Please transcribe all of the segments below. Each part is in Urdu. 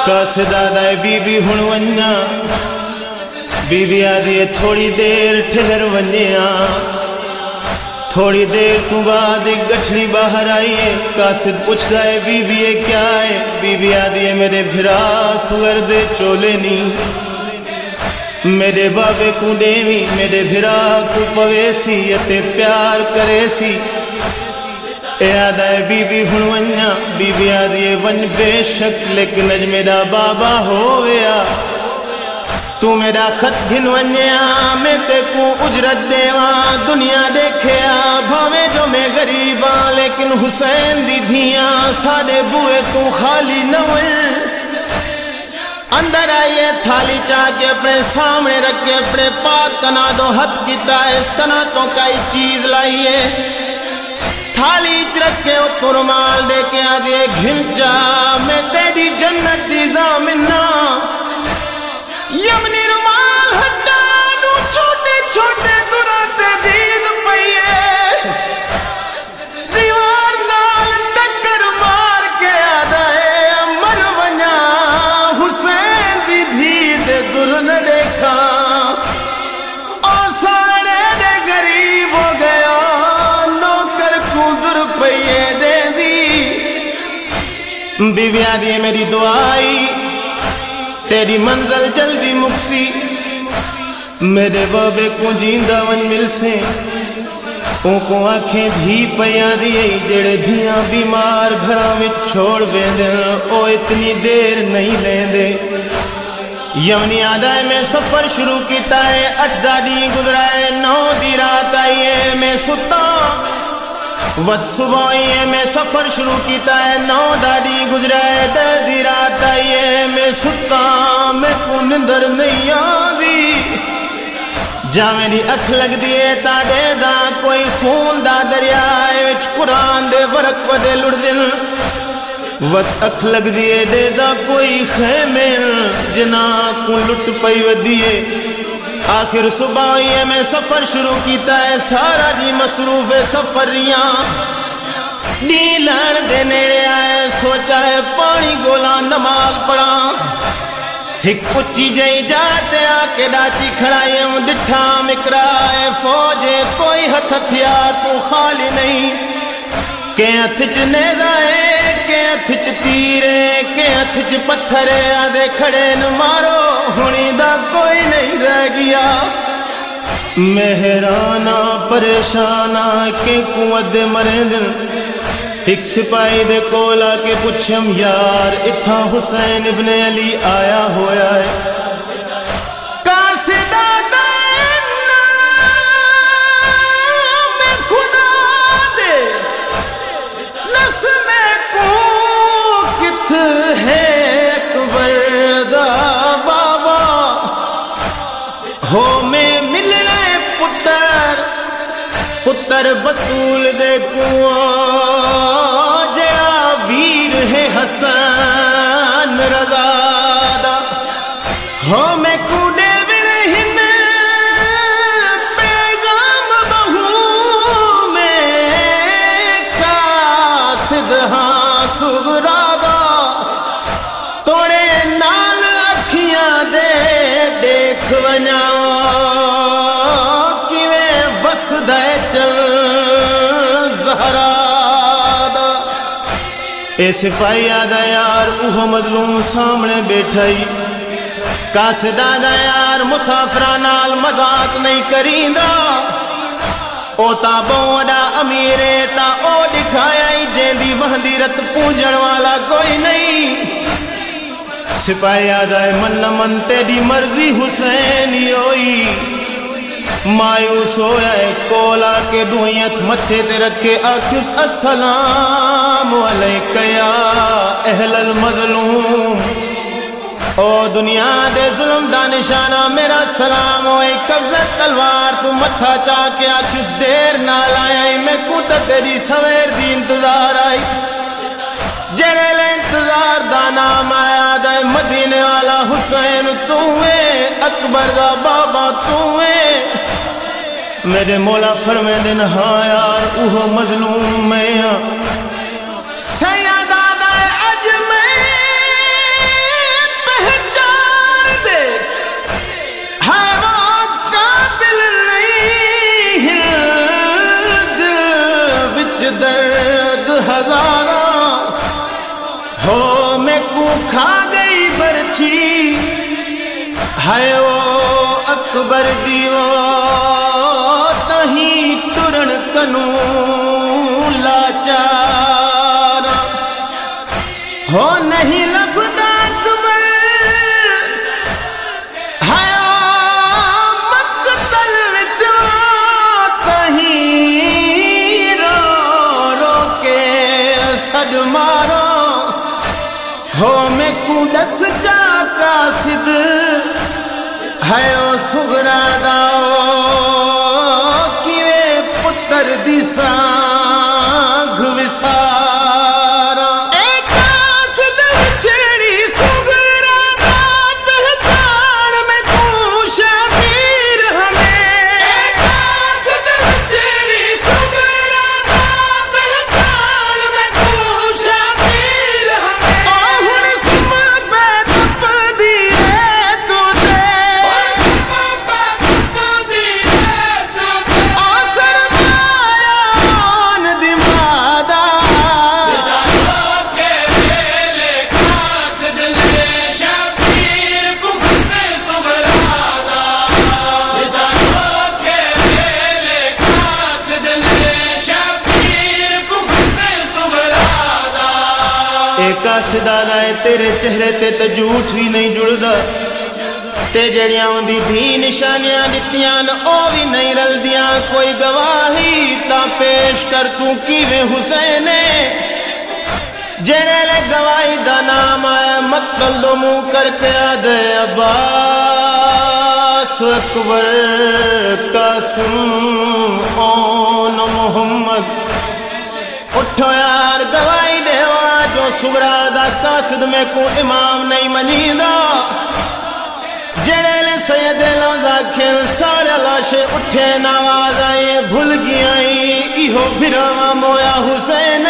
قاصدہ بی بی ہن ونجا بی بی آدھی تھوڑی دیر ٹھہر ونجیا تھوڑی دیر تو بعد ایک گٹھڑی باہر آئی ہے قاصد پوچھتا ہے بی بی یہ کیا ہے بی بی آدھی ہے میرے بھرا سور دے چولے نہیں میرے بابے کو دیوی میرے بھرا کو پویسی اتے پیار کرے سی اے آدھا ہے بی بی ہن ونجا بی بی آدھی ہے ون بے شک لیکن اج میرا بابا ہویا تو میرا خط گھن ونجیا میں تے کو اجرت دیواں دنیا دیکھیا بھاوے جو میں غریباں لیکن حسین دی دھیاں ساڈے بوئے تو خالی نہ ول اندر آئیے تھالی چاہ کے اپنے سامنے رکھ کے اپنے پاک کنادوں ہتھ کیتا ہے اس کناتوں کا ہی چیز لائیے تھالی چ رکھ کے اتو رومال دے کے آدھے گھنچا میں تیری جنت دی ضامنہ یمنی رومال ہٹا نو چھوٹے چھوٹے دراتے دید پئیے دیوار نال ٹکر مار کے آدھا ہے مر ونجا حسین دی دھید در نہ دیکھا او ساڑے دے غریب ہو گیا نوکر کو در پئیے دے دی بی بی آدھی میری دعائی تیری منزل جلدی مکسی میرے بابے کو جیندہ ون مل سے ان کو آنکھیں دھی پیا دیئے جڑے دھیاں بیمار گھراں وچ چھوڑ بیندن او اتنی دیر نہیں لیندے یمنی آدھا ہے میں سفر شروع کیتا ہے 8 داڑی گزرائے 9 دی رات آئیے میں ستا وقت صبح آئیے میں سفر شروع کیتا ہے 9 داڑی گزرائے 10 دی رات آئیے میں ستا میں کو نندر نہیں آدھی جا میری اکھ لگ دیئے تا دے دا کوئی خون دا دریائے وچ قرآن دے ورق پدے لڑ دن وقت اکھ لگ دیئے دے دا کوئی خیمن جنا کو لٹ پئی ودیئے آخر صبح ہوئی میں سفر شروع کیتا ہے سارا جی مصروف سفریاں ڈیلن دے نیڑے آئے سوچا ہے پانی گولا نماز پڑھا ایک اچھی جائی جاتے آکے ڈاچی کھڑائی ہوں ڈٹھا مکرائے فوجے کوئی ہتھ ہتھیار تو خالی نہیں کہ ہتھچ نیزائے کہ ہتھچ تیرے کہ ہتھچ پتھرے آدھے کھڑے نہ مارو ہونی دا کوئی نہیں رہ گیا مہرانہ پریشانہ کے قوت دے مرے دن ایک سپاہی دے کولا کے پچھم یار اتھا حسین ابن علی آیا ہویا ہے ہو میں ملنے پتر بطول دے کنواں جیا ویر ہے حسن رضا ہو میں کوڈے ونہن پیغام بہو میں قاصد ہاں سغرادا توڑے نال اکھیاں دے دیکھ ونیا اے سپاہی آدھا یار اوہ مظلوم سامنے بیٹھائی قاصد آدھا یار مسافرانال مذاق نہیں کریندہ او تا بوڑا امیرے تا او دکھایا ہی جیندی وہندی رت پونجڑ والا کوئی نہیں سپاہی آدھا ہے من من تیری مرضی حسینی ہوئی مایوس ہویا ہے کولا کے ڈوئیت متھے تے رکھے آکھس السلام علیکہ یا اہل المظلوم او دنیا دے ظلم دا نشانہ میرا سلام ہوئے قبضت تلوار تو متھا چاہ کے آکھس دیر نال آئی میں کوتا تیری سویر دی انتظار آئی جڑے لے انتظار دا نام آیا دے مدینے والا حسین تو ہے اکبر دا بابا تو ہے میرے مولا فرمے دن ہاں یار اوہ مظلوم میں سیدہ دا اجمیر چھی ہے وہ اکبر دیو تہیں ٹرن کنو لاچار ہو نہیں لبدا اکبر ہے مقتل وچوں تہیں رو رو کے سڈ مارو ہو میں کو دس جا قاصد ہے او سغرا داؤ کیویں پتر دی سانگھ وسارا اے قاصد چھڑی سغرا دا پہچان میں تو شبیر ہمیں اے قاصد چھڑی سغرا دا پہچان میں تو شبیر ہمیں او ہن سم پہ تپ دی ہے تو دے قاصد آئے تیرے چہرے تے تو جھوٹ بھی نہیں جڑدا تے جڑیاں دی دھی نشانیاں دتیاں او بھی نہیں رلدیاں کوئی گواہی تا پیش کر تو کیویں حسین جڑے لے گواہی دا نام آیا مقتل دو منہ کر کے آدھے عباس اکبر قاسم اون محمد اٹھو یار گواہی دے جو سغرا دا قاصد میں کو امام نہیں منیدا جڑے لے سید لوزا کھل سارے لاشے اٹھے نواز آئے بھول گیاں ایہو بھراوا مویا حسین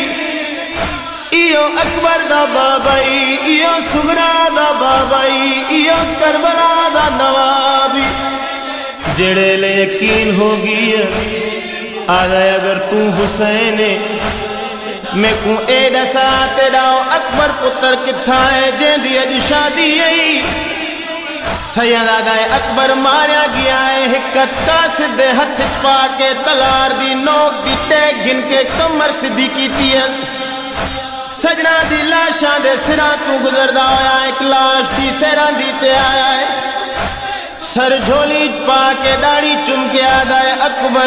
ایہو اکبر دا بابائی ایہو سغرا دا بابائی ایہو کربلا دا نوابی جڑے لے یقین ہوگی آدھے اگر تو حسین میں کو اے دسا تیراؤ اکبر پتر کتھا ہے جن دی اج شادی ای سید آدھائے اکبر ماریا گیا ہے حکت قاصد دے ہتھ چپا کے تلار دی نوک دی ٹیک گن کے کمر سدھی کی تیس سجنا دی لاشاں دے سران تو گزردہ ہویا ایک لاش دی سیران دی تے آیا ہے سر جھولی چپا کے داڑی چم کے آدھائے اکبر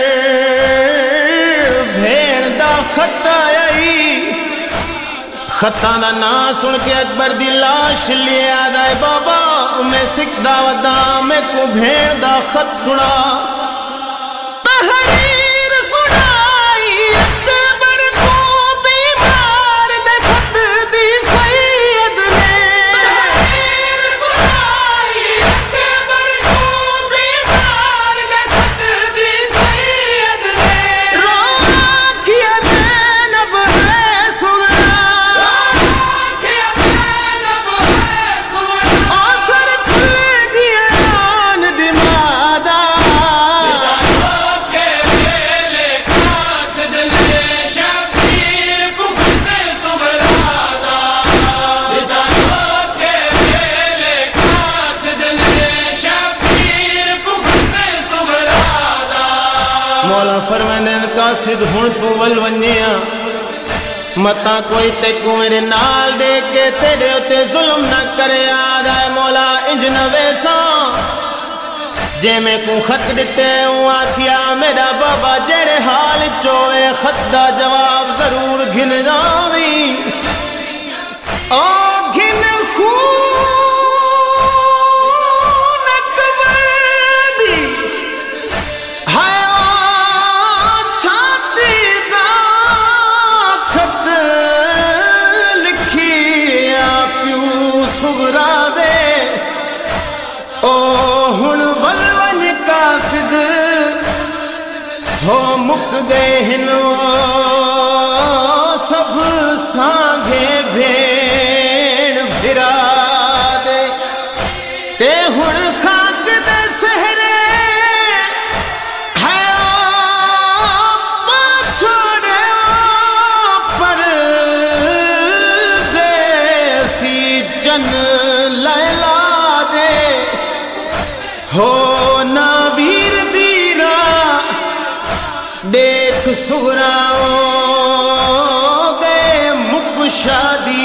بھیڑ دا خط آئی خطان دا نا سن کے اکبر دی لاش لے آدھائے بابا میں سکھ دا ودا میں کو بھیڑ دا خط سنا تحریر سنائی اکبر کو بیمار دے خط دی سید نے تحریر سنائی اکبر کو بیمار دے خط دی سید نے رو کیا زینب ہے سغرا کیا زینب ہے سغرا آسر کھل گیا آن دمادا کے ویلے قاصد نے شبیر کو خط سغرا دا کے ویلے قاصد نے شبیر کو خط سغرا دا مولا فرماندے قاصد ہن تو ول ونجیاں متا کوئی تے کو میرے نال دے کے تیرے اتے ظلم نہ کرے آدھا مولا انج نہ ویساں جے میں کو خط دیتے ہوں آکھیا میرا بابا جڑے حال چوے خط دا جواب ضرور گھن جاویں او گھن خون اکبر دی ہائے چھاتی دا خط لکھیا پیو سغرا دے او ہن ولون قاصد ہو مک گئے ہن سب سانگے بھیڑ بھرا دے تے ہن خاک دے سہرے ہے چھوڑے پر دیسی गुलशन लैला दे हो ना वीर दीरा देख सुराओ गए मुक शादी